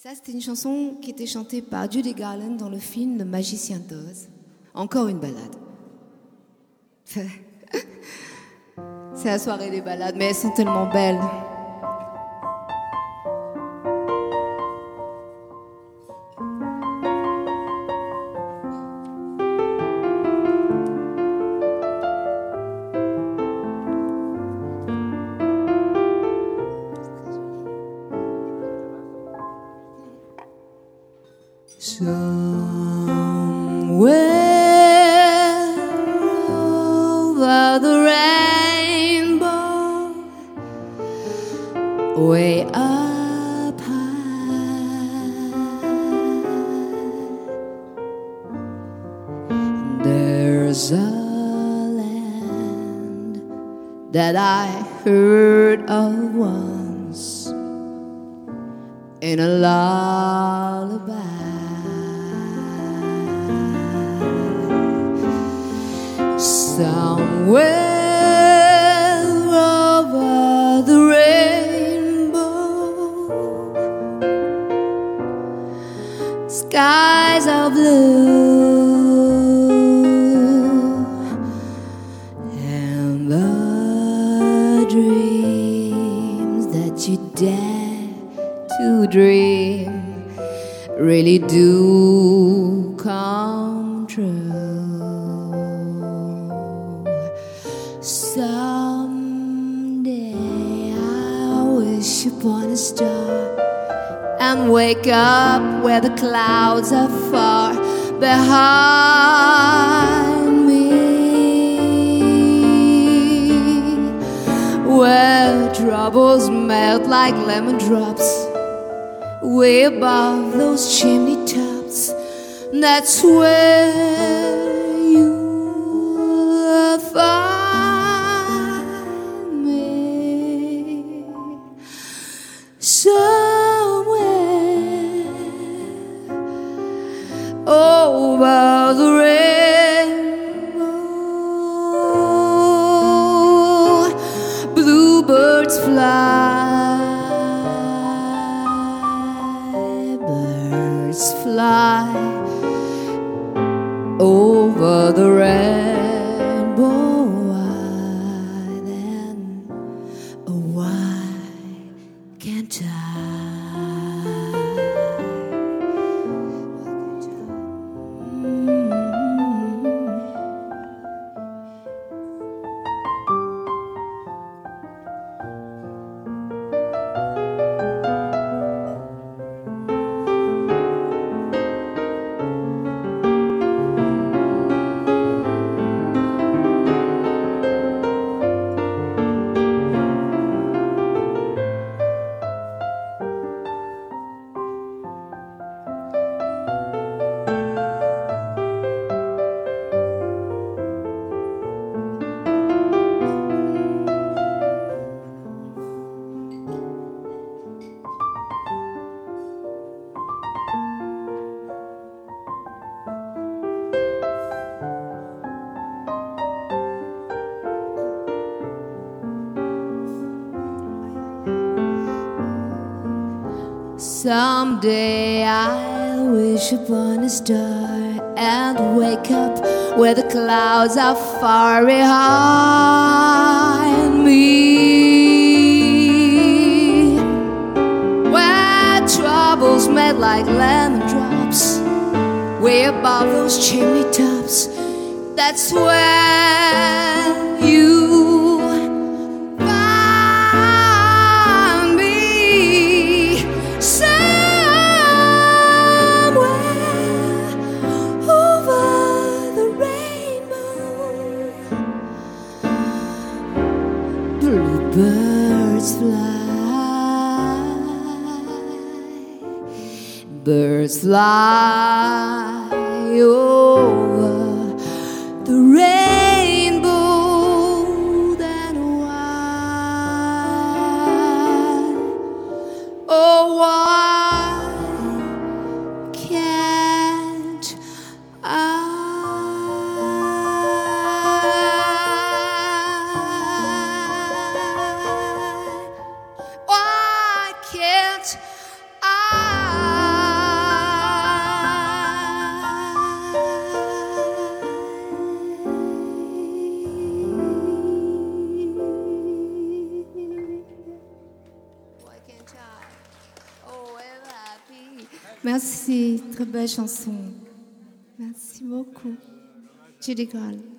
Ça, c'était une chanson qui était chantée par Judy Garland dans le film Le Magicien d'Oz. Encore une balade. C'est la soirée des balades, mais elles sont tellement belles. Somewhere over the rainbow, way up high, there's a land that I heard of once in a lullaby. Somewhere over the rainbow, skies are blue, and the dreams that you dare to dream really do come true. Someday I'll wish upon a star and wake up where the clouds are far behind me, where troubles melt like lemon drops way above those chimney tops. That's where you'll find me. Somewhere over the rainbow, bluebirds fly, birds fly over the rainbow. Why then, oh why can't I? Someday I'll wish upon a star and wake up where the clouds are far behind me, where troubles melt like lemon drops way above those chimney tops. That's where you birds fly, birds fly over the rainbow. Then why, oh why can't I? Why can't I? Merci, très belle chanson. Merci beaucoup. Judy Garland.